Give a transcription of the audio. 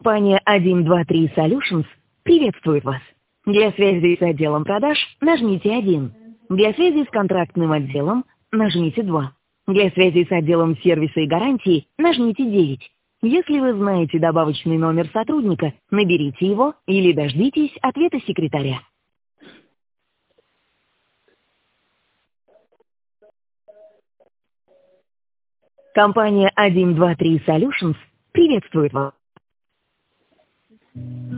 Компания 123 Solutions приветствует вас. Для связи с отделом продаж нажмите 1. Для связи с контрактным отделом нажмите 2. Для связи с отделом сервиса и гарантии нажмите 9. Если вы знаете добавочный номер сотрудника, наберите его или дождитесь ответа секретаря. Компания 123 Solutions приветствует вас.